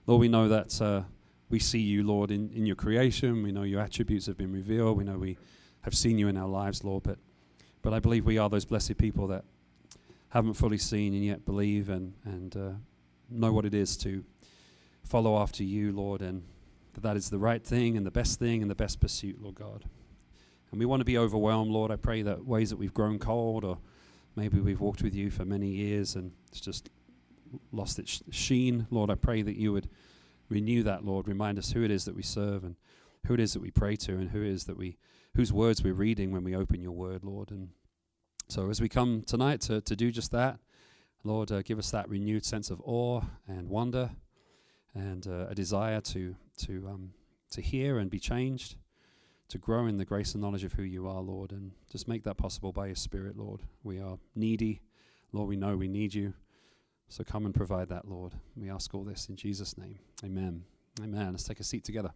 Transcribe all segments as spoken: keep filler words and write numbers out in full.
Lord, we know that uh, we see you, Lord, in, in your creation. We know your attributes have been revealed. We know we have seen you in our lives, Lord. But, but I believe we are those blessed people that haven't fully seen and yet believe and, and uh, know what it is to follow after you, Lord, and that that is the right thing and the best thing and the best pursuit, Lord God. And we want to be overwhelmed, Lord. I pray that ways that we've grown cold, or maybe we've walked with you for many years and it's just lost its sheen, Lord, I pray that you would renew that, Lord. Remind us who it is that we serve and who it is that we pray to and who it is that we, whose words we're reading when we open your word, Lord. And so as we come tonight to, to do just that, Lord, uh, give us that renewed sense of awe and wonder and uh, a desire to to um, to hear and be changed, to grow in the grace and knowledge of who you are, Lord, and just make that possible by your Spirit, Lord. We are needy. Lord, we know we need you. So come and provide that, Lord. We ask all this in Jesus' name. Amen. Amen. Let's take a seat together.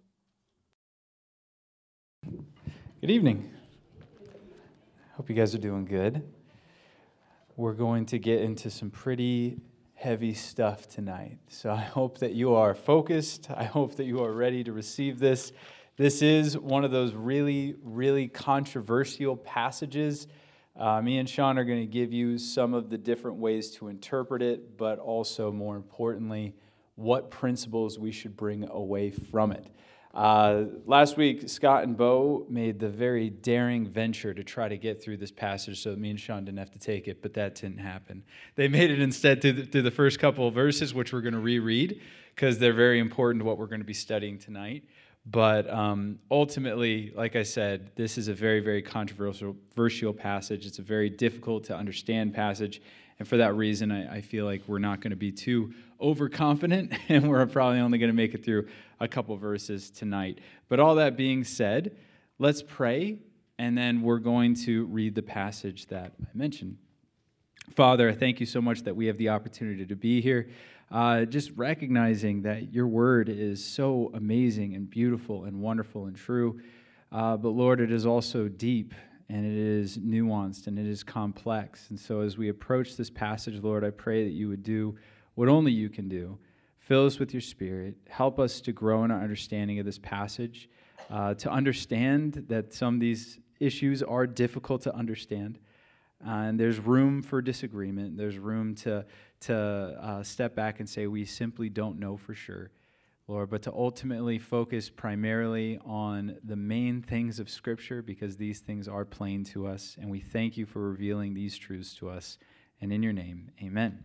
Good evening. Hope you guys are doing good. We're going to get into some pretty heavy stuff tonight. So I hope that you are focused. I hope that you are ready to receive this. This is one of those really, really controversial passages. Uh, me and Sean are going to give you some of the different ways to interpret it, but also, more importantly, what principles we should bring away from it. Uh, last week, Scott and Bo made the very daring venture to try to get through this passage so that me and Sean didn't have to take it, but that didn't happen. They made it instead through the, through the first couple of verses, which we're going to reread because they're very important to what we're going to be studying tonight. But um, ultimately, like I said, this is a very, very controversial controversial passage. It's a very difficult to understand passage. And for that reason, I, I feel like we're not going to be too overconfident, and we're probably only going to make it through a couple verses tonight. But all that being said, let's pray, and then we're going to read the passage that I mentioned. Father, I thank you so much that we have the opportunity to be here. Uh, just recognizing that your word is so amazing and beautiful and wonderful and true. Uh, but Lord, it is also deep and it is nuanced and it is complex. And so as we approach this passage, Lord, I pray that you would do what only you can do. Fill us with your Spirit. Help us to grow in our understanding of this passage, uh, to understand that some of these issues are difficult to understand. Uh, and there's room for disagreement. There's room to to uh, step back and say we simply don't know for sure, Lord, but to ultimately focus primarily on the main things of Scripture because these things are plain to us, and we thank you for revealing these truths to us. And in your name, amen.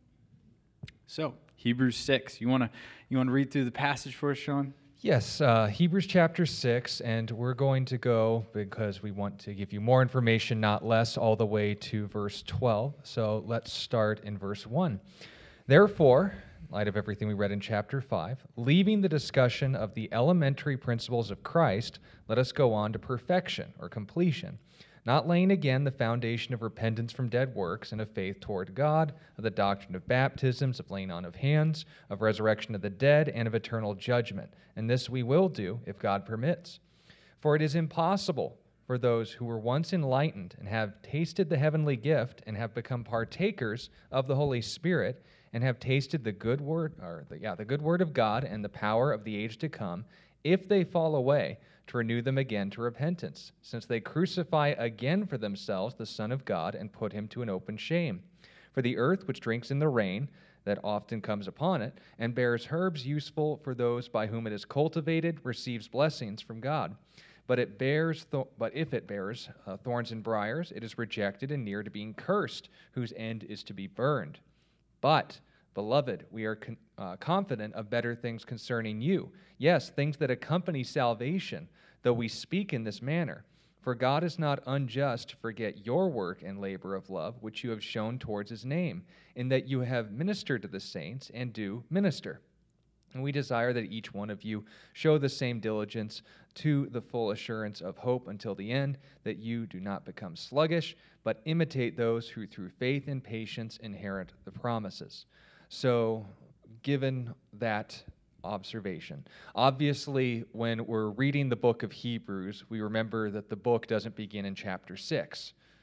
So, Hebrews six. You want to you want to read through the passage for us, Sean? Yes, uh, Hebrews chapter six, and we're going to go, because we want to give you more information, not less, all the way to verse twelve. So let's start in verse one. Therefore, in light of everything we read in chapter five, leaving the discussion of the elementary principles of Christ, let us go on to perfection or completion, not laying again the foundation of repentance from dead works and of faith toward God, of the doctrine of baptisms, of laying on of hands, of resurrection of the dead, and of eternal judgment. And this we will do if God permits. For it is impossible for those who were once enlightened and have tasted the heavenly gift and have become partakers of the Holy Spirit and have tasted the good word, or the, yeah, the good word of God and the power of the age to come, if they fall away, to renew them again to repentance, since they crucify again for themselves the Son of God and put him to an open shame. For the earth which drinks in the rain that often comes upon it, and bears herbs useful for those by whom it is cultivated, receives blessings from God. But it bears, th- but if it bears uh, thorns and briars, it is rejected and near to being cursed, whose end is to be burned. But, beloved, we are con- uh, confident of better things concerning you. Yes, things that accompany salvation, though we speak in this manner. For God is not unjust to forget your work and labor of love, which you have shown towards his name, in that you have ministered to the saints and do minister. And we desire that each one of you show the same diligence to the full assurance of hope until the end, that you do not become sluggish, but imitate those who through faith and patience inherit the promises. So, given that observation, obviously, when we're reading the book of Hebrews, we remember that the book doesn't begin in chapter six.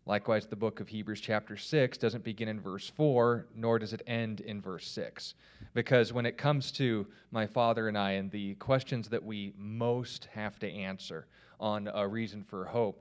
Likewise, the book of Hebrews chapter six doesn't begin in verse four, nor does it end in verse six. Because when it comes to my father and I and the questions that we most have to answer on a reason for hope,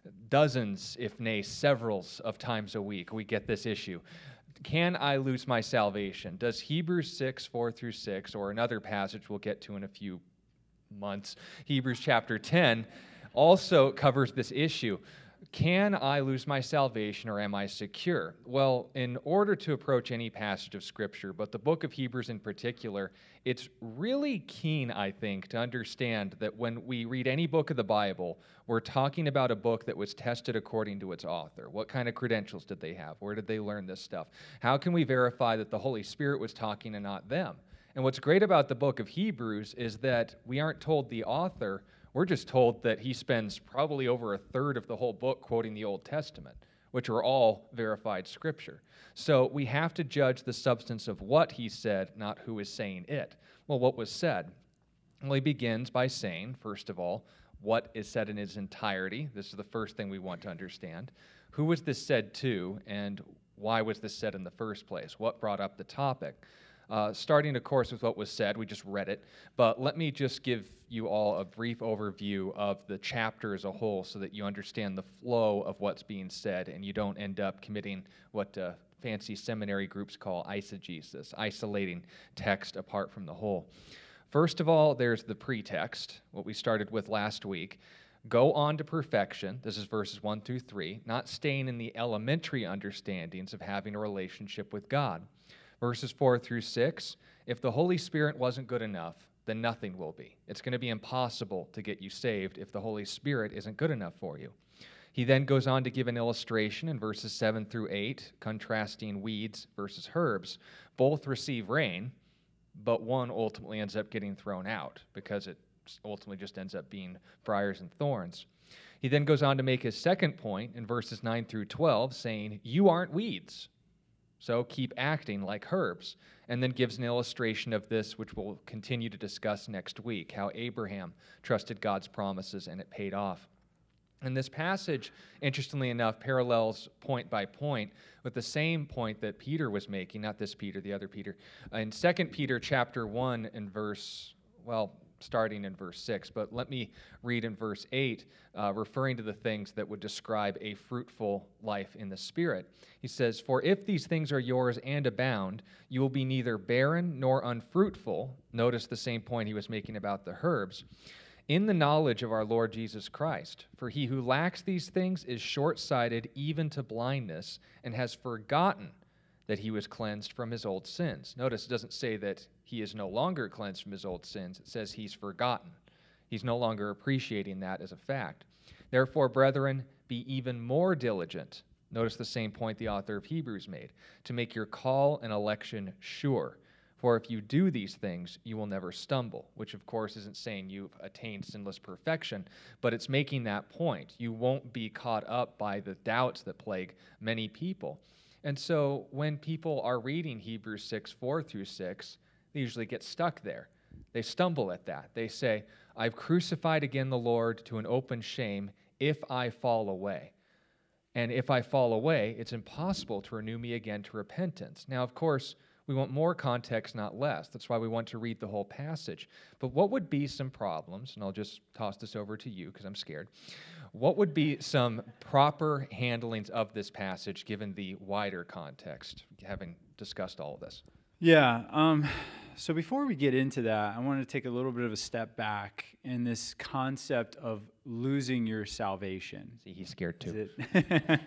dozens, if nay severals of times a week, we get this issue. Can I lose my salvation? Does Hebrews six, four through six, or another passage we'll get to in a few months, Hebrews chapter ten, also covers this issue? Can I lose my salvation or am I secure? Well, in order to approach any passage of Scripture, but the book of Hebrews in particular, it's really keen, I think, to understand that when we read any book of the Bible, we're talking about a book that was tested according to its author. What kind of credentials did they have? Where did they learn this stuff? How can we verify that the Holy Spirit was talking and not them? And what's great about the book of Hebrews is that we aren't told the author. We're just told that he spends probably over a third of the whole book quoting the Old Testament, which are all verified Scripture. So we have to judge the substance of what he said, not who is saying it. Well, what was said? Well, he begins by saying, first of all, what is said in its entirety. This is the first thing we want to understand. Who was this said to, and why was this said in the first place? What brought up the topic? Uh, starting, of course, with what was said, we just read it, but let me just give you all a brief overview of the chapter as a whole so that you understand the flow of what's being said and you don't end up committing what uh, fancy seminary groups call eisegesis, isolating text apart from the whole. First of all, there's the pretext, what we started with last week. Go on to perfection, this is verses one through three, not staying in the elementary understandings of having a relationship with God. Verses four through six, if the Holy Spirit wasn't good enough, then nothing will be. It's going to be impossible to get you saved if the Holy Spirit isn't good enough for you. He then goes on to give an illustration in verses seven through eight, contrasting weeds versus herbs. Both receive rain, but one ultimately ends up getting thrown out because it ultimately just ends up being briars and thorns. He then goes on to make his second point in verses nine through twelve, saying, you aren't weeds, so keep acting like herbs, and then gives an illustration of this, which we'll continue to discuss next week, how Abraham trusted God's promises and it paid off. And this passage, interestingly enough, parallels point by point with the same point that Peter was making, not this Peter, the other Peter, in Second Peter chapter one and verse, well, starting in verse six, but let me read in verse eight, uh, referring to the things that would describe a fruitful life in the Spirit. He says, for if these things are yours and abound, you will be neither barren nor unfruitful. Notice the same point he was making about the herbs. In the knowledge of our Lord Jesus Christ, for he who lacks these things is short-sighted even to blindness, and has forgotten that he was cleansed from his old sins. Notice it doesn't say that he is no longer cleansed from his old sins. It says he's forgotten. He's no longer appreciating that as a fact. Therefore, brethren, be even more diligent. Notice the same point the author of Hebrews made, to make your call and election sure. For if you do these things, you will never stumble, which of course isn't saying you've attained sinless perfection, but it's making that point. You won't be caught up by the doubts that plague many people. And so when people are reading Hebrews six, four through six, they usually get stuck there. They stumble at that. They say, I've crucified again the Lord to an open shame if I fall away. And if I fall away, it's impossible to renew me again to repentance. Now, of course, we want more context, not less. That's why we want to read the whole passage. But what would be some problems, and I'll just toss this over to you because I'm scared. What would be some proper handlings of this passage given the wider context, having discussed all of this? Yeah, um, so before we get into that, I want to take a little bit of a step back in this concept of losing your salvation. See, he's scared too. Is it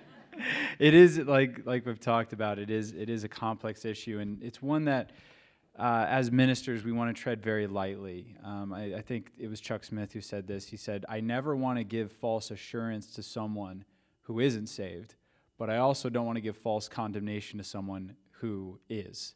It is, like like we've talked about, it is it is a complex issue, and it's one that, uh, as ministers, we want to tread very lightly. Um, I, I think it was Chuck Smith who said this. He said, I never want to give false assurance to someone who isn't saved, but I also don't want to give false condemnation to someone who is.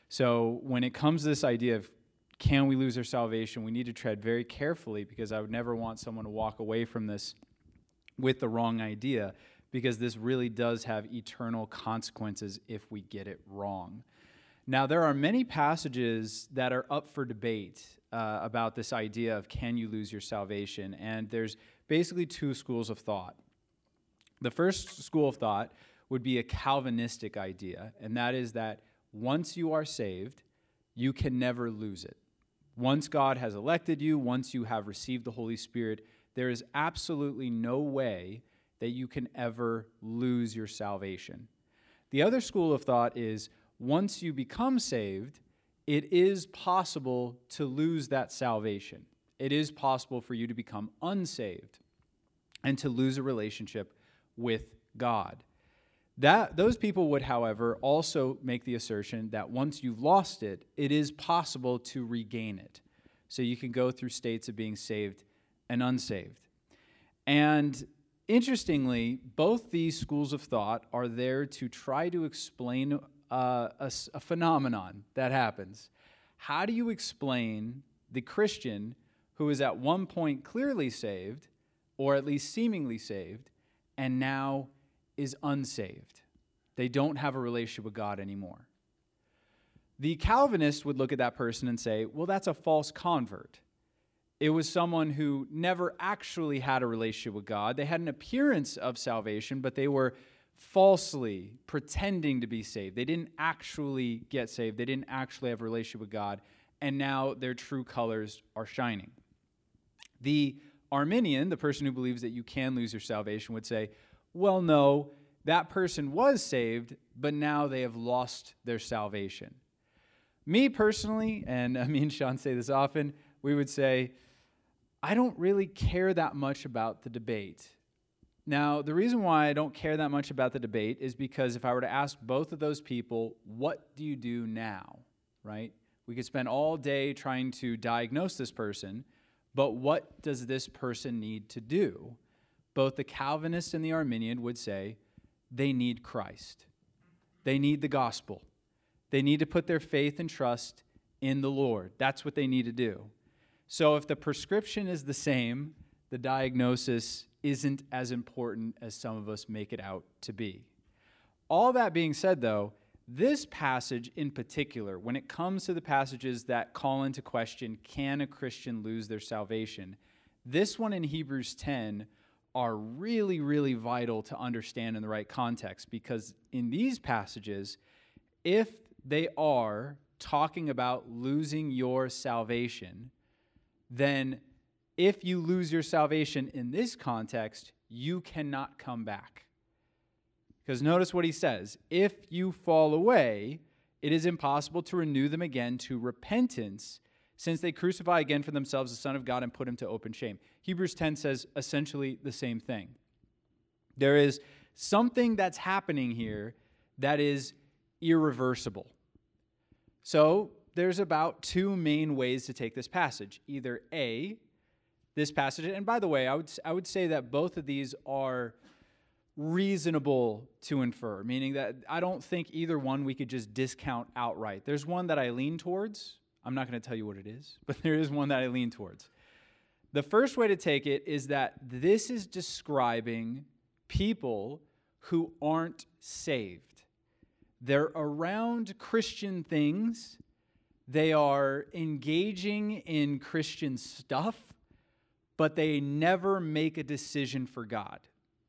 So when it comes to this idea of can we lose our salvation, we need to tread very carefully, because I would never want someone to walk away from this with the wrong idea, because this really does have eternal consequences if we get it wrong. Now, there are many passages that are up for debate uh, about this idea of can you lose your salvation, and there's basically two schools of thought. The first school of thought would be a Calvinistic idea, and that is that once you are saved, you can never lose it. Once God has elected you, once you have received the Holy Spirit, there is absolutely no way that you can ever lose your salvation. The other school of thought is once you become saved, it is possible to lose that salvation. It is possible for you to become unsaved and to lose a relationship with God. That, those people would, however, also make the assertion that once you've lost it, it is possible to regain it. So you can go through states of being saved and unsaved. And interestingly, both these schools of thought are there to try to explain uh, a, a phenomenon that happens. How do you explain the Christian who is at one point clearly saved, or at least seemingly saved, and now is unsaved? They don't have a relationship with God anymore. The Calvinist would look at that person and say, well, that's a false convert. It was someone who never actually had a relationship with God. They had an appearance of salvation, but they were falsely pretending to be saved. They didn't actually get saved. They didn't actually have a relationship with God, and now their true colors are shining. The Arminian, the person who believes that you can lose your salvation, would say, well, no, that person was saved, but now they have lost their salvation. Me personally, and me and Sean say this often, we would say, I don't really care that much about the debate. Now, the reason why I don't care that much about the debate is because if I were to ask both of those people, what do you do now, right? We could spend all day trying to diagnose this person, but what does this person need to do? Both the Calvinist and the Arminian would say they need Christ. They need the gospel. They need to put their faith and trust in the Lord. That's what they need to do. So if the prescription is the same, the diagnosis isn't as important as some of us make it out to be. All that being said, though, this passage in particular, when it comes to the passages that call into question, can a Christian lose their salvation? This one in Hebrews ten are really, really vital to understand in the right context, because in these passages, if they are talking about losing your salvation, then if you lose your salvation in this context, you cannot come back. Because notice what he says, if you fall away, it is impossible to renew them again to repentance, since they crucify again for themselves the Son of God and put him to open shame. Hebrews ten says essentially the same thing. There is something that's happening here that is irreversible. So there's about two main ways to take this passage. Either A, this passage, and by the way, I would I would say that both of these are reasonable to infer, meaning that I don't think either one we could just discount outright. There's one that I lean towards. I'm not going to tell you what it is, but there is one that I lean towards. The first way to take it is that this is describing people who aren't saved. They're around Christian things. They are engaging in Christian stuff, but they never make a decision for God.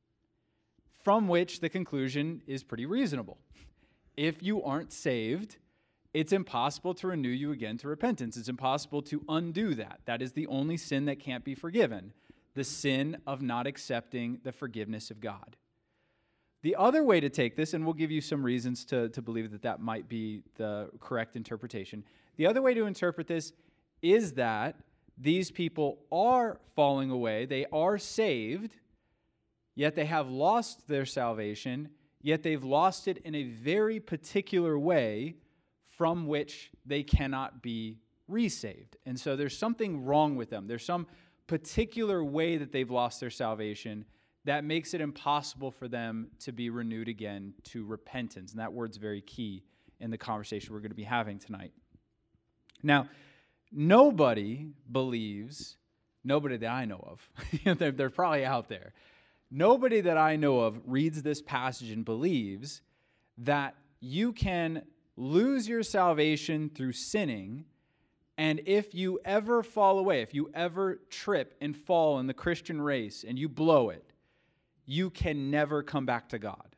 From which the conclusion is pretty reasonable. If you aren't saved, it's impossible to renew you again to repentance. It's impossible to undo that. That is the only sin that can't be forgiven, the sin of not accepting the forgiveness of God. The other way to take this, and we'll give you some reasons to, to believe that that might be the correct interpretation. The other way to interpret this is that these people are falling away, they are saved, yet they have lost their salvation, yet they've lost it in a very particular way from which they cannot be resaved. And so there's something wrong with them. There's some particular way that they've lost their salvation that makes it impossible for them to be renewed again to repentance. And that word's very key in the conversation we're going to be having tonight. Now, nobody believes, nobody that I know of, they're, they're probably out there, nobody that I know of reads this passage and believes that you can lose your salvation through sinning, and if you ever fall away, if you ever trip and fall in the Christian race and you blow it, you can never come back to God.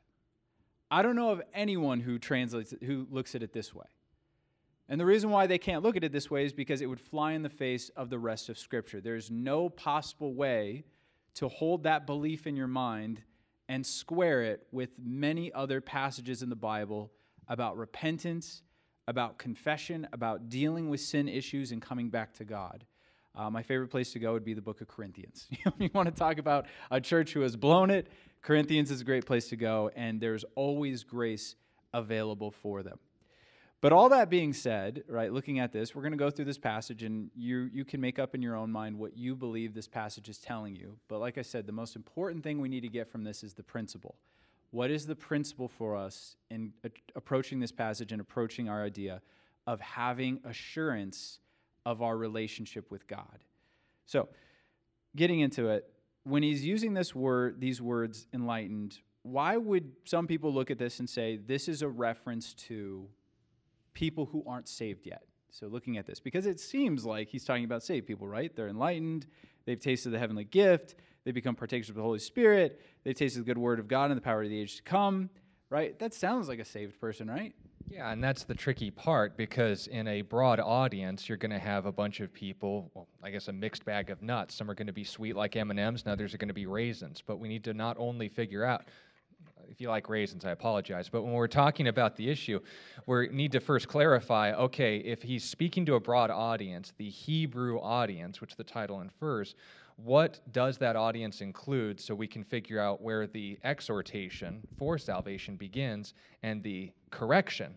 I don't know of anyone who translates it, who looks at it this way. And the reason why they can't look at it this way is because it would fly in the face of the rest of Scripture. There's no possible way to hold that belief in your mind and square it with many other passages in the Bible about repentance, about confession, about dealing with sin issues and coming back to God. Uh, my favorite place to go would be the book of Corinthians. You want to talk about a church who has blown it? Corinthians is a great place to go, and there's always grace available for them. But all that being said, right, looking at this, we're going to go through this passage, and you you can make up in your own mind what you believe this passage is telling you. But like I said, the most important thing we need to get from this is the principle. What is the principle for us in a- approaching this passage and approaching our idea of having assurance of our relationship with God? So, getting into it, when he's using this word, these words, enlightened, why would some people look at this and say this is a reference to people who aren't saved yet? So looking at this, because it seems like he's talking about saved people, right? They're enlightened, they've tasted the heavenly gift, they become partakers of the Holy Spirit, they've tasted the good word of God and the power of the age to come, right? That sounds like a saved person, right? Yeah, and that's the tricky part, because in a broad audience, you're going to have a bunch of people, well, I guess a mixed bag of nuts. Some are going to be sweet like M and M's, and others are going to be raisins. But we need to not only figure out, if you like raisins, I apologize, but when we're talking about the issue, we need to first clarify, okay, if he's speaking to a broad audience, the Hebrew audience, which the title infers, what does that audience include, so we can figure out where the exhortation for salvation begins and the correction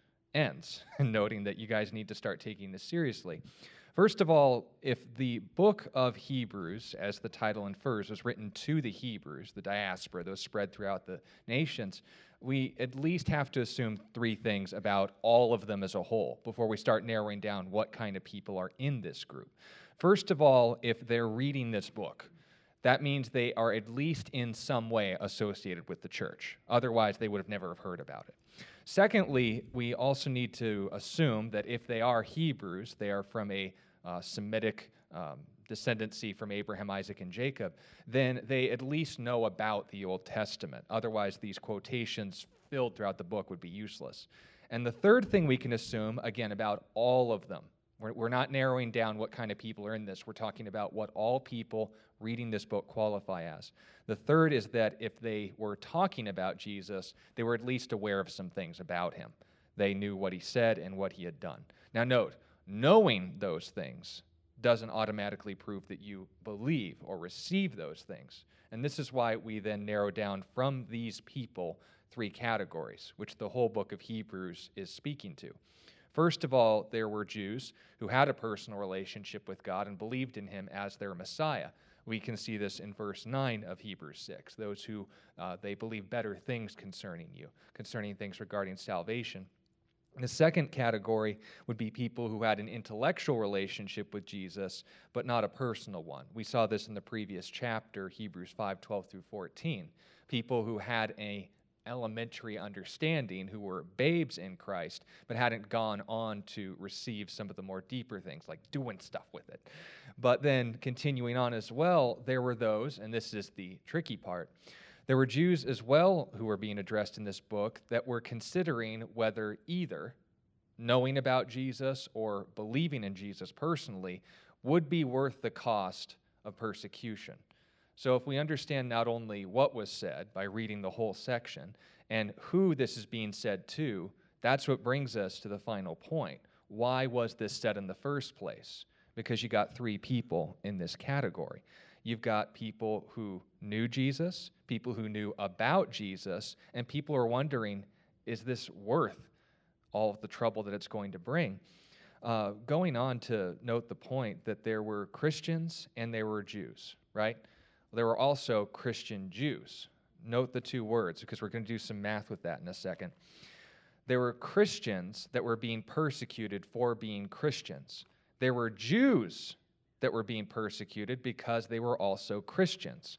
ends, noting that you guys need to start taking this seriously. First of all, if the book of Hebrews, as the title infers, was written to the Hebrews, the diaspora, those spread throughout the nations, we at least have to assume three things about all of them as a whole before we start narrowing down what kind of people are in this group. First of all, if they're reading this book, that means they are at least in some way associated with the church. Otherwise, they would have never have heard about it. Secondly, we also need to assume that if they are Hebrews, they are from a uh, Semitic um, descendancy from Abraham, Isaac, and Jacob, then they at least know about the Old Testament. Otherwise, these quotations filled throughout the book would be useless. And the third thing we can assume, again, about all of them, we're, we're not narrowing down what kind of people are in this. We're talking about what all people reading this book qualify as. The third is that if they were talking about Jesus, they were at least aware of some things about him. They knew what he said and what he had done. Now note, knowing those things doesn't automatically prove that you believe or receive those things. And this is why we then narrow down from these people three categories, which the whole book of Hebrews is speaking to. First of all, there were Jews who had a personal relationship with God and believed in him as their Messiah. We can see this in verse nine of Hebrews six, those who uh, they believe better things concerning you, concerning things regarding salvation. And the second category would be people who had an intellectual relationship with Jesus, but not a personal one. We saw this in the previous chapter, Hebrews five, twelve through fourteen. People who had a elementary understanding, who were babes in Christ, but hadn't gone on to receive some of the more deeper things, like doing stuff with it. But then continuing on as well, there were those, and this is the tricky part, there were Jews as well who were being addressed in this book that were considering whether either knowing about Jesus or believing in Jesus personally would be worth the cost of persecution. So if we understand not only what was said by reading the whole section and who this is being said to, that's what brings us to the final point. Why was this said in the first place? Because you got three people in this category. You've got people who knew Jesus, people who knew about Jesus, and people are wondering, is this worth all of the trouble that it's going to bring? Uh, going on to note the point that there were Christians and there were Jews, right? There were also Christian Jews. Note the two words, because we're going to do some math with that in a second. There were Christians that were being persecuted for being Christians. There were Jews that were being persecuted because they were also Christians.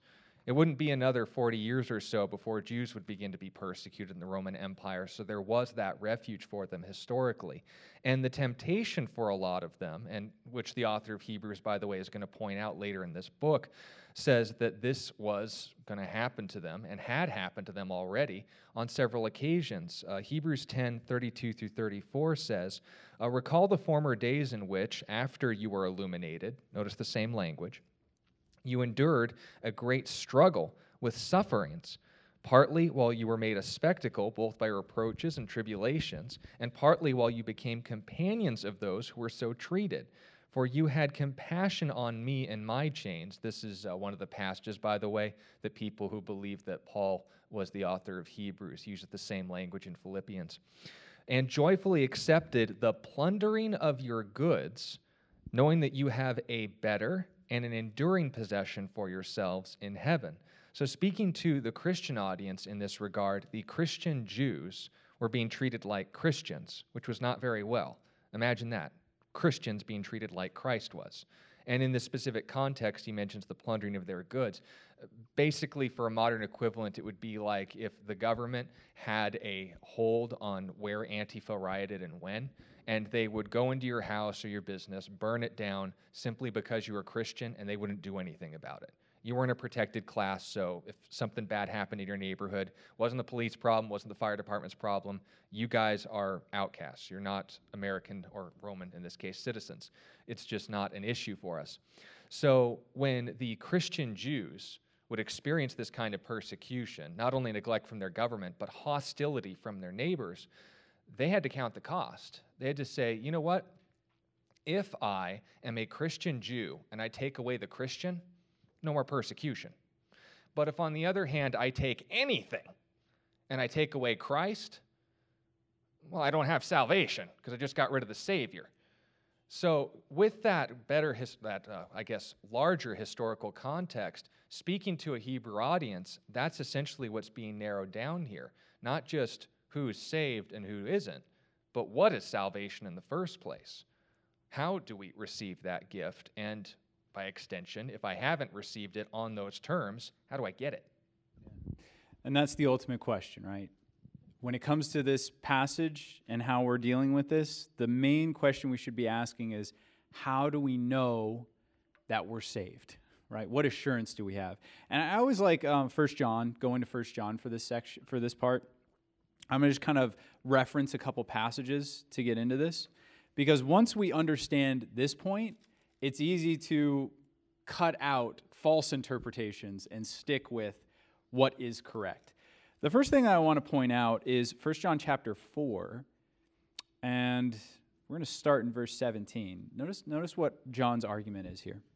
It wouldn't be another forty years or so before Jews would begin to be persecuted in the Roman Empire, so there was that refuge for them historically. And the temptation for a lot of them, and which the author of Hebrews, by the way, is going to point out later in this book, says that this was going to happen to them and had happened to them already on several occasions. Uh, Hebrews ten, thirty-two through thirty-four says, uh, recall the former days in which, after you were illuminated, notice the same language, you endured a great struggle with sufferings, partly while you were made a spectacle, both by reproaches and tribulations, and partly while you became companions of those who were so treated. For you had compassion on me in my chains. This is uh, one of the passages, by the way, that people who believe that Paul was the author of Hebrews use the same language in Philippians. And joyfully accepted the plundering of your goods, knowing that you have a better and an enduring possession for yourselves in heaven. So speaking to the Christian audience in this regard, the Christian Jews were being treated like Christians, which was not very well. Imagine that, Christians being treated like Christ was. And in this specific context, he mentions the plundering of their goods. Basically, for a modern equivalent, it would be like if the government had a hold on where Antifa rioted and when, and they would go into your house or your business, burn it down simply because you were Christian, and they wouldn't do anything about it. You weren't a protected class, so if something bad happened in your neighborhood, wasn't the police problem, wasn't the fire department's problem, you guys are outcasts. You're not American or Roman, in this case, citizens. It's just not an issue for us. So when the Christian Jews would experience this kind of persecution, not only neglect from their government, but hostility from their neighbors, they had to count the cost. They had to say, you know what? If I am a Christian Jew and I take away the Christian, no more persecution. But if on the other hand I take anything and I take away Christ, well, I don't have salvation because I just got rid of the Savior. So with that better, his, that uh, I guess, larger historical context, speaking to a Hebrew audience, that's essentially what's being narrowed down here. Not just who's saved and who isn't, but what is salvation in the first place? How do we receive that gift? And by extension, if I haven't received it on those terms, how do I get it? And that's the ultimate question, right? When it comes to this passage and how we're dealing with this, the main question we should be asking is, how do we know that we're saved, right? What assurance do we have? And I always like um, First John, going to First John for this section, for this part. I'm going to just kind of reference a couple passages to get into this, because once we understand this point, it's easy to cut out false interpretations and stick with what is correct. The first thing I want to point out is First John chapter four, and we're going to start in verse seventeen. Notice, notice what John's argument is here.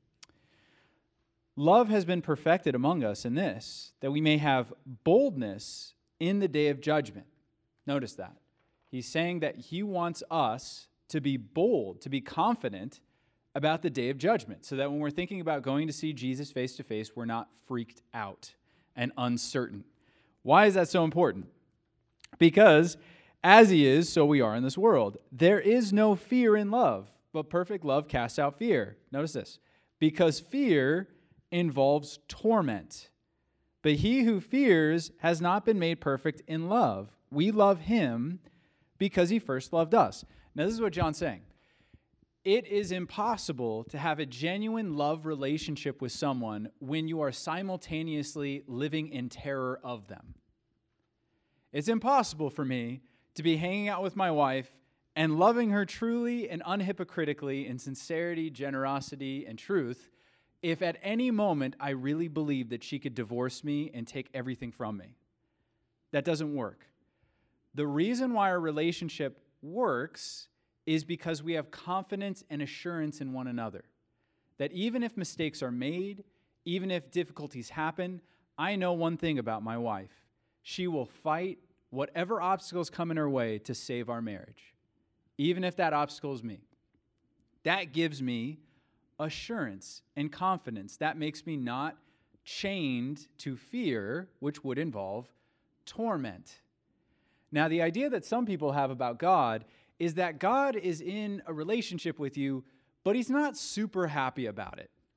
Love has been perfected among us in this, that we may have boldness in the day of judgment. Notice that. He's saying that he wants us to be bold, to be confident about the day of judgment, so that when we're thinking about going to see Jesus face to face, we're not freaked out and uncertain. Why is that so important? Because as he is, so we are in this world. There is no fear in love, but perfect love casts out fear. Notice this. Because fear involves torment. But he who fears has not been made perfect in love. We love him because he first loved us. Now, this is what John's saying. It is impossible to have a genuine love relationship with someone when you are simultaneously living in terror of them. It's impossible for me to be hanging out with my wife and loving her truly and unhypocritically in sincerity, generosity, and truth if at any moment I really believe that she could divorce me and take everything from me. That doesn't work. The reason why our relationship works is because we have confidence and assurance in one another. That even if mistakes are made, even if difficulties happen, I know one thing about my wife. She will fight whatever obstacles come in her way to save our marriage, even if that obstacle is me. That gives me assurance and confidence. That makes me not chained to fear, which would involve torment. Now, the idea that some people have about God is that God is in a relationship with you, but he's not super happy about it.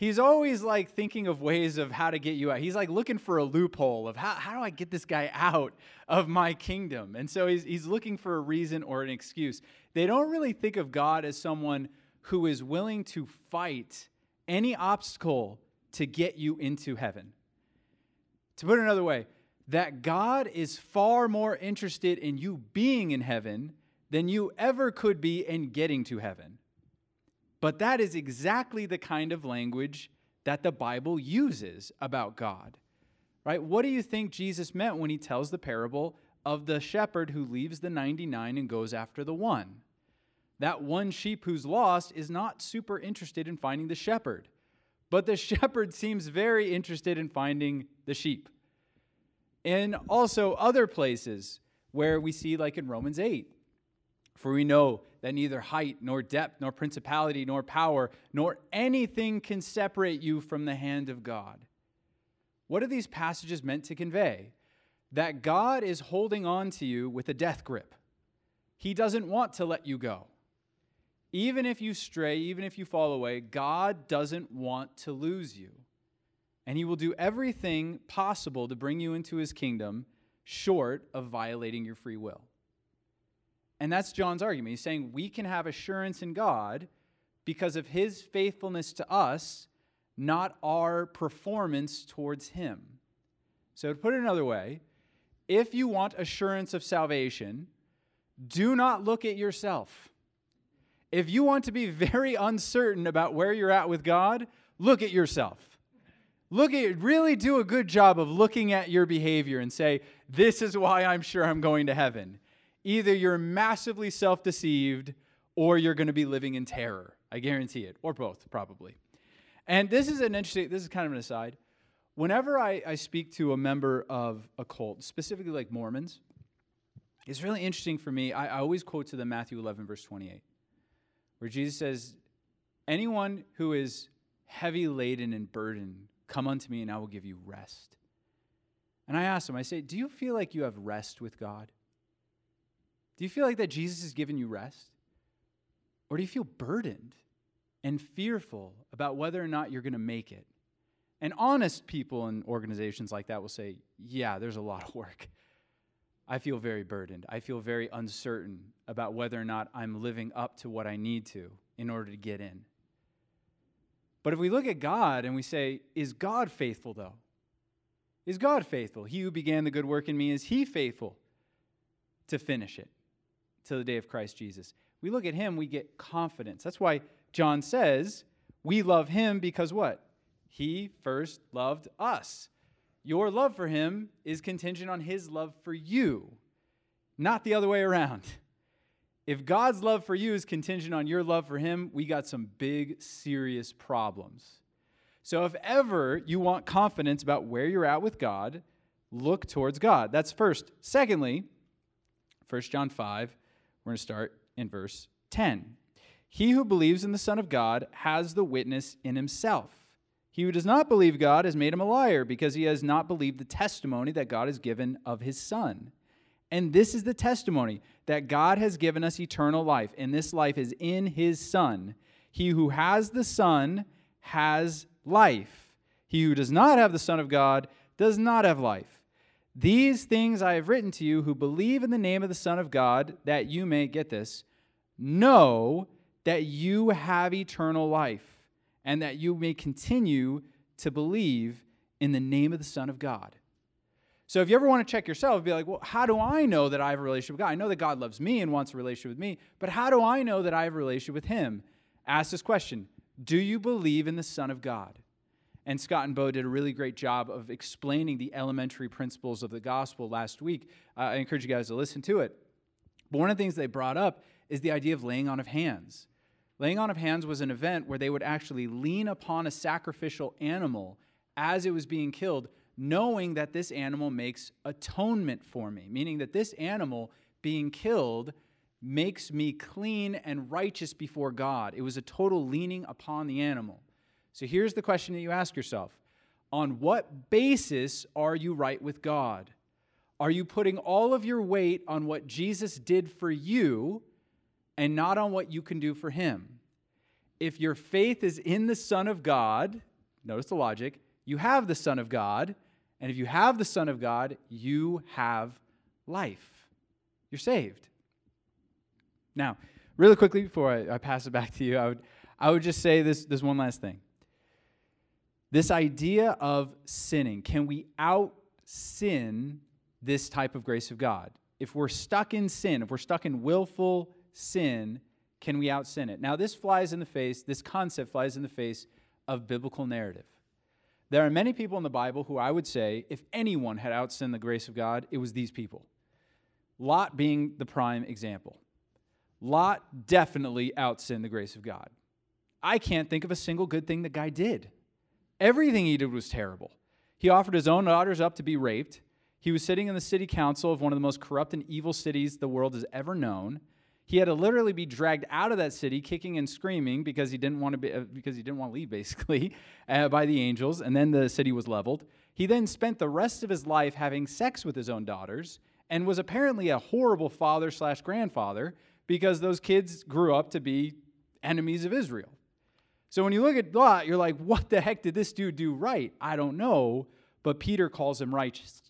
he's always like thinking of ways of how to get you out. He's like looking for a loophole of how, how do I get this guy out of my kingdom? And so he's, he's looking for a reason or an excuse. They don't really think of God as someone who is willing to fight any obstacle to get you into heaven. To put it another way, that God is far more interested in you being in heaven than you ever could be in getting to heaven. But that is exactly the kind of language that the Bible uses about God, right? What do you think Jesus meant when he tells the parable of the shepherd who leaves the ninety-nine and goes after the one? That one sheep who's lost is not super interested in finding the shepherd, but the shepherd seems very interested in finding the sheep. And also other places where we see, like in Romans eight, for we know that neither height, nor depth, nor principality, nor power, nor anything can separate you from the hand of God. What are these passages meant to convey? That God is holding on to you with a death grip. He doesn't want to let you go. Even if you stray, even if you fall away, God doesn't want to lose you. And he will do everything possible to bring you into his kingdom, short of violating your free will. And that's John's argument. He's saying we can have assurance in God because of his faithfulness to us, not our performance towards him. So to put it another way, if you want assurance of salvation, do not look at yourself. If you want to be very uncertain about where you're at with God, look at yourself. Look at, really do a good job of looking at your behavior and say, this is why I'm sure I'm going to heaven. Either you're massively self-deceived or you're going to be living in terror. I guarantee it. Or both, probably. And this is an interesting, this is kind of an aside. Whenever I, I speak to a member of a cult, specifically like Mormons, it's really interesting for me. I, I always quote to them Matthew eleven, verse twenty-eight, where Jesus says, anyone who is heavy laden and burdened, come unto me and I will give you rest. And I ask them, I say, do you feel like you have rest with God? Do you feel like that Jesus has given you rest? Or do you feel burdened and fearful about whether or not you're going to make it? And honest people in organizations like that will say, yeah, there's a lot of work. I feel very burdened. I feel very uncertain about whether or not I'm living up to what I need to in order to get in. But if we look at God and we say, is God faithful though? Is God faithful? He who began the good work in me, is he faithful to finish it till the day of Christ Jesus? We look at him, we get confidence. That's why John says, we love him because what? He first loved us. Your love for him is contingent on his love for you, not the other way around. If God's love for you is contingent on your love for him, we got some big, serious problems. So if ever you want confidence about where you're at with God, look towards God. That's first. Secondly, First John five, we're going to start in verse ten. He who believes in the Son of God has the witness in himself. He who does not believe God has made him a liar, because he has not believed the testimony that God has given of his Son. And this is the testimony, that God has given us eternal life, and this life is in his Son. He who has the Son has life. He who does not have the Son of God does not have life. These things I have written to you who believe in the name of the Son of God, that you may, get this, know that you have eternal life, and that you may continue to believe in the name of the Son of God. So if you ever want to check yourself, be like, well, how do I know that I have a relationship with God? I know that God loves me and wants a relationship with me, but how do I know that I have a relationship with him? Ask this question: do you believe in the Son of God? And Scott and Bo did a really great job of explaining the elementary principles of the gospel last week. Uh, I encourage you guys to listen to it. But one of the things they brought up is the idea of laying on of hands. Laying on of hands was an event where they would actually lean upon a sacrificial animal as it was being killed, knowing that this animal makes atonement for me, meaning that this animal being killed makes me clean and righteous before God. It was a total leaning upon the animal. So here's the question that you ask yourself. On what basis are you right with God? Are you putting all of your weight on what Jesus did for you and not on what you can do for him? If your faith is in the Son of God, notice the logic, you have the Son of God, and if you have the Son of God, you have life. You're saved. Now, really quickly, before I, I pass it back to you, I would, I would just say this, this one last thing. This idea of sinning, can we out-sin this type of grace of God? If we're stuck in sin, if we're stuck in willful sin, can we out-sin it? Now, this flies in the face, this concept flies in the face of biblical narrative. There are many people in the Bible who I would say, if anyone had out-sinned the grace of God, it was these people. Lot being the prime example. Lot definitely out-sinned the grace of God. I can't think of a single good thing the guy did. Everything he did was terrible. He offered his own daughters up to be raped. He was sitting in the city council of one of the most corrupt and evil cities the world has ever known. He had to literally be dragged out of that city, kicking and screaming because he didn't want to be, uh, because he didn't want to leave, basically, uh, by the angels. And then the city was leveled. He then spent the rest of his life having sex with his own daughters, and was apparently a horrible father slash grandfather because those kids grew up to be enemies of Israel. So when you look at Lot, you're like, what the heck did this dude do right? I don't know, but Peter calls him righteous.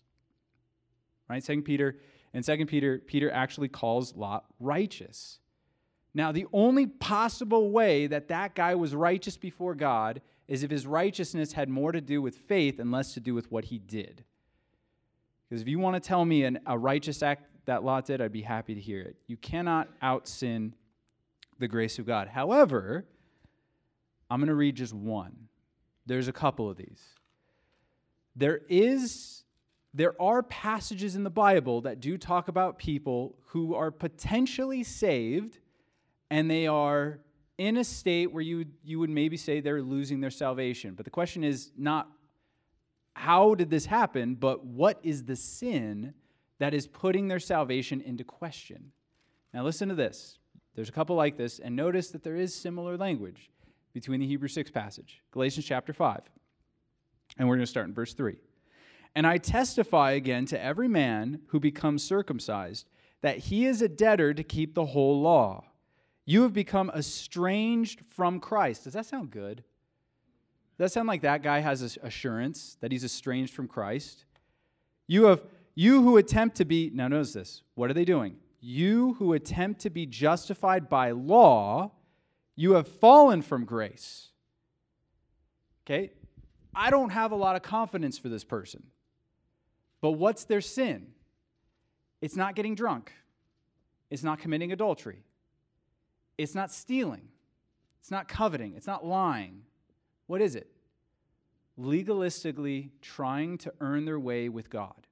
Right? Second Peter. In Second Peter, Peter actually calls Lot righteous. Now, the only possible way that that guy was righteous before God is if his righteousness had more to do with faith and less to do with what he did. Because if you want to tell me an, a righteous act that Lot did, I'd be happy to hear it. You cannot out-sin the grace of God. However, I'm going to read just one. There's a couple of these. There is... There are passages in the Bible that do talk about people who are potentially saved, and they are in a state where you, you would maybe say they're losing their salvation. But the question is not how did this happen, but what is the sin that is putting their salvation into question? Now listen to this. There's a couple like this, and notice that there is similar language between the Hebrews six passage, Galatians chapter five. And we're going to start in verse three. And I testify again to every man who becomes circumcised that he is a debtor to keep the whole law. You have become estranged from Christ. Does that sound good? Does that sound like that guy has assurance that he's estranged from Christ? You have you who attempt to be, now notice this, what are they doing? You who attempt to be justified by law, you have fallen from grace. Okay? I don't have a lot of confidence for this person. But what's their sin? It's not getting drunk. It's not committing adultery. It's not stealing. It's not coveting. It's not lying. What is it? Legalistically trying to earn their way with God.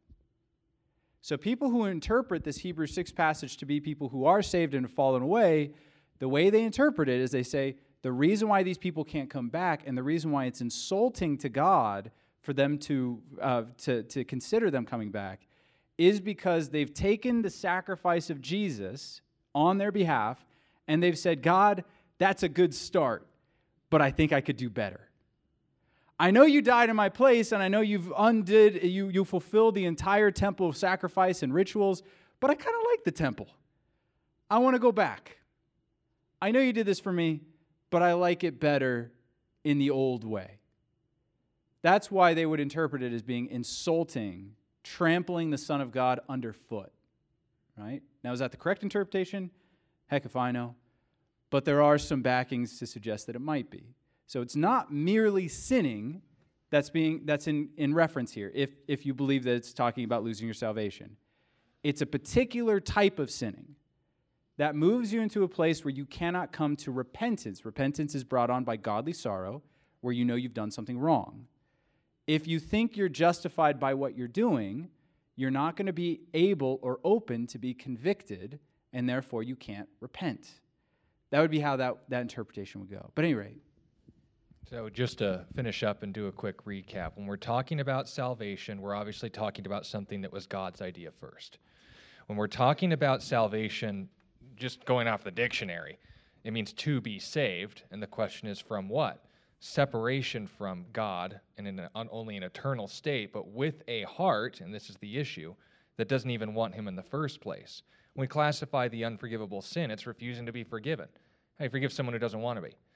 So people who interpret this Hebrews six passage to be people who are saved and have fallen away, the way they interpret it is they say, the reason why these people can't come back and the reason why it's insulting to God for them to, uh, to, to consider them coming back is because they've taken the sacrifice of Jesus on their behalf and they've said, God, that's a good start, but I think I could do better. I know you died in my place and I know you've undid, you, you fulfilled the entire temple of sacrifice and rituals, but I kind of like the temple. I want to go back. I know you did this for me, but I like it better in the old way. That's why they would interpret it as being insulting, trampling the Son of God underfoot. Right? Now, is that the correct interpretation? Heck if I know. But there are some backings to suggest that it might be. So it's not merely sinning that's being that's in, in reference here, if, if you believe that it's talking about losing your salvation. It's a particular type of sinning that moves you into a place where you cannot come to repentance. Repentance is brought on by godly sorrow, where you know you've done something wrong. If you think you're justified by what you're doing, you're not going to be able or open to be convicted, and therefore you can't repent. That would be how that, that interpretation would go. But at any rate. So just to finish up and do a quick recap, when we're talking about salvation, we're obviously talking about something that was God's idea first. When we're talking about salvation, just going off the dictionary, it means to be saved, and the question is from what? Separation from God, and in an, only an eternal state, but with a heart, and this is the issue, that doesn't even want him in the first place. When we classify the unforgivable sin, it's refusing to be forgiven. How do you forgive someone who doesn't want to be?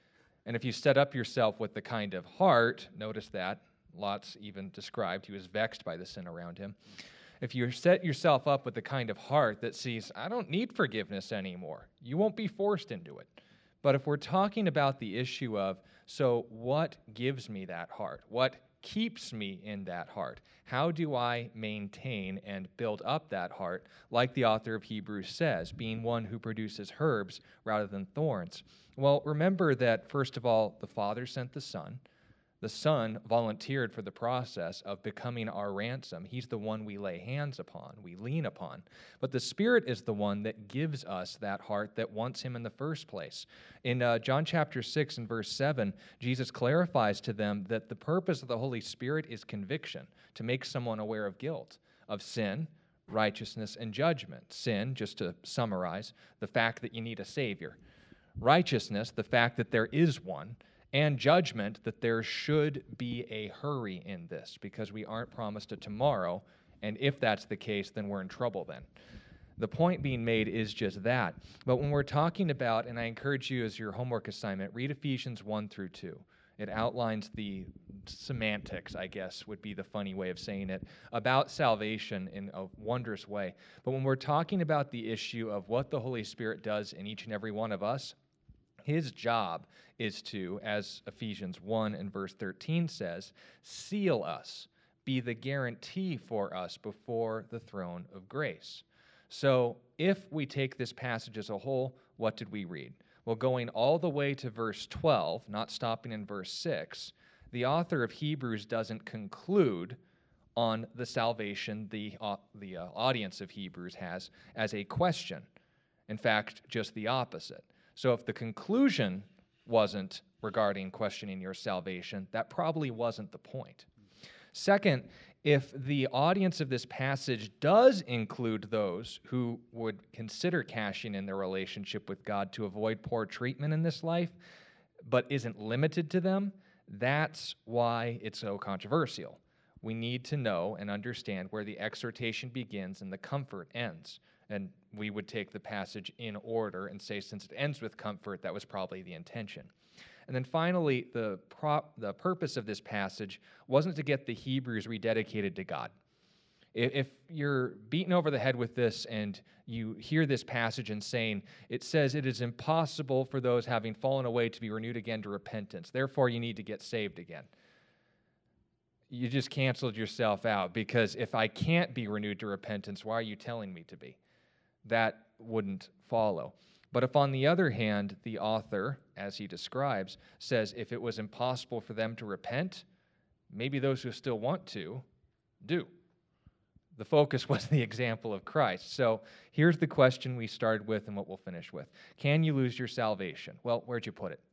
And if you set up yourself with the kind of heart, notice that, Lot's even described, he was vexed by the sin around him. If you set yourself up with the kind of heart that sees, I don't need forgiveness anymore, you won't be forced into it. But if we're talking about the issue of, so what gives me that heart? What keeps me in that heart? How do I maintain and build up that heart, like the author of Hebrews says, being one who produces herbs rather than thorns? Well, remember that, first of all, the Father sent the Son. The Son volunteered for the process of becoming our ransom. He's the one we lay hands upon, we lean upon. But the Spirit is the one that gives us that heart that wants Him in the first place. In uh, John chapter six and verse seven, Jesus clarifies to them that the purpose of the Holy Spirit is conviction, to make someone aware of guilt, of sin, righteousness, and judgment. Sin, just to summarize, the fact that you need a Savior. Righteousness, the fact that there is one. And judgment, that there should be a hurry in this because we aren't promised a tomorrow, and if that's the case, then we're in trouble then. The point being made is just that. But when we're talking about, and I encourage you as your homework assignment, read Ephesians one through two. It outlines the semantics, I guess, would be the funny way of saying it, about salvation in a wondrous way. But when we're talking about the issue of what the Holy Spirit does in each and every one of us, His job is to, as Ephesians one and verse thirteen says, seal us, be the guarantee for us before the throne of grace. So if we take this passage as a whole, what did we read? Well, going all the way to verse twelve, not stopping in verse six, the author of Hebrews doesn't conclude on the salvation the, uh, the uh, audience of Hebrews has as a question. In fact, just the opposite. So if the conclusion wasn't regarding questioning your salvation, that probably wasn't the point. Second, if the audience of this passage does include those who would consider cashing in their relationship with God to avoid poor treatment in this life, but isn't limited to them, that's why it's so controversial. We need to know and understand where the exhortation begins and the comfort ends. And we would take the passage in order and say, since it ends with comfort, that was probably the intention. And then finally, the, prop, the purpose of this passage wasn't to get the Hebrews rededicated to God. If you're beaten over the head with this and you hear this passage and saying, it says it is impossible for those having fallen away to be renewed again to repentance, therefore you need to get saved again. You just canceled yourself out, because if I can't be renewed to repentance, why are you telling me to be? That wouldn't follow. But if, on the other hand, the author, as he describes, says if it was impossible for them to repent, maybe those who still want to do. The focus was the example of Christ. So here's the question we started with and what we'll finish with. Can you lose your salvation? Well, where'd you put it?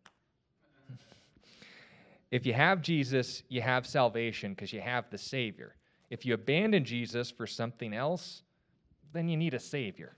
If you have Jesus, you have salvation because you have the Savior. If you abandon Jesus for something else, then you need a Savior.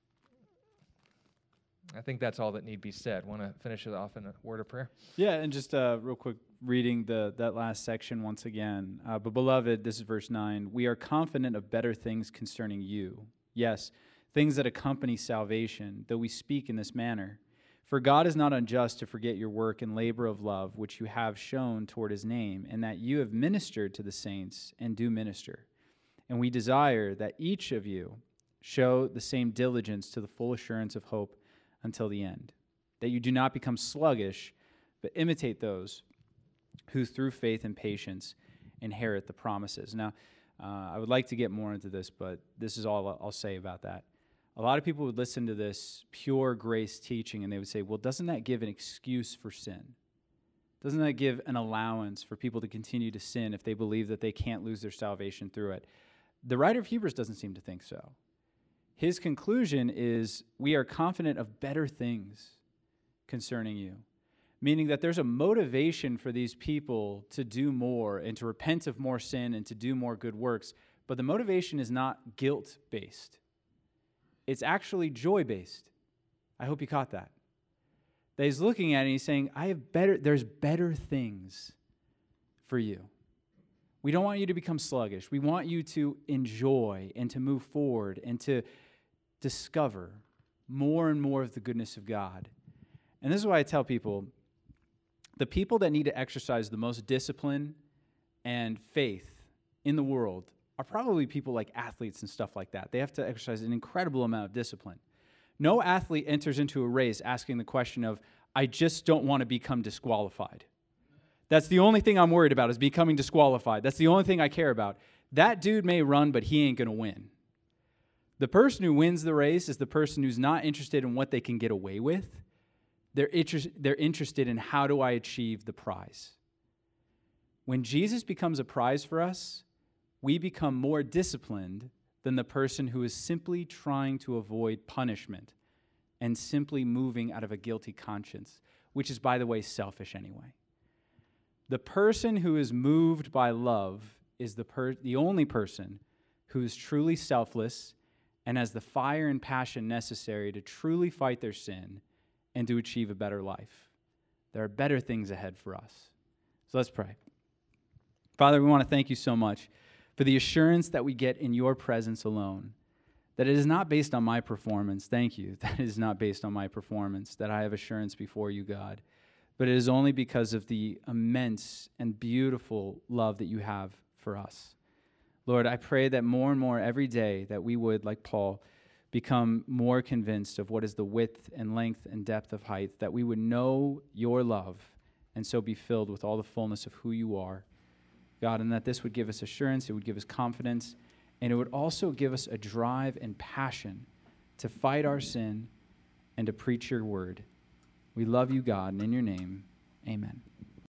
I think that's all that need be said. Want to finish it off in a word of prayer? Yeah, and just uh, real quick, reading the that last section once again. Uh, but beloved, this is verse nine, we are confident of better things concerning you. Yes, things that accompany salvation, though we speak in this manner. For God is not unjust to forget your work and labor of love, which you have shown toward His name, and that you have ministered to the saints and do minister. And we desire that each of you show the same diligence to the full assurance of hope until the end, that you do not become sluggish, but imitate those who through faith and patience inherit the promises. Now, uh, I would like to get more into this, but this is all I'll say about that. A lot of people would listen to this pure grace teaching and they would say, well, doesn't that give an excuse for sin? Doesn't that give an allowance for people to continue to sin if they believe that they can't lose their salvation through it? The writer of Hebrews doesn't seem to think so. His conclusion is, we are confident of better things concerning you, meaning that there's a motivation for these people to do more and to repent of more sin and to do more good works, but the motivation is not guilt-based. It's actually joy-based. I hope you caught that. That he's looking at it and he's saying, I have better, there's better things for you. We don't want you to become sluggish. We want you to enjoy and to move forward and to discover more and more of the goodness of God. And this is why I tell people, the people that need to exercise the most discipline and faith in the world are probably people like athletes and stuff like that. They have to exercise an incredible amount of discipline. No athlete enters into a race asking the question of, I just don't want to become disqualified. That's the only thing I'm worried about, is becoming disqualified. That's the only thing I care about. That dude may run, but he ain't going to win. The person who wins the race is the person who's not interested in what they can get away with. They're, inter- they're interested in, how do I achieve the prize? When Jesus becomes a prize for us, we become more disciplined than the person who is simply trying to avoid punishment and simply moving out of a guilty conscience, which is, by the way, selfish anyway. The person who is moved by love is the per- the only person who is truly selfless and has the fire and passion necessary to truly fight their sin and to achieve a better life. There are better things ahead for us. So let's pray. Father, we want to thank you so much for the assurance that we get in your presence alone, that it is not based on my performance. Thank you. That it is not based on my performance, that I have assurance before you, God. But it is only because of the immense and beautiful love that you have for us. Lord, I pray that more and more every day that we would, like Paul, become more convinced of what is the width and length and depth of height, that we would know your love and so be filled with all the fullness of who you are, God, and that this would give us assurance, it would give us confidence, and it would also give us a drive and passion to fight our sin and to preach your word. We love you, God, and in your name, amen.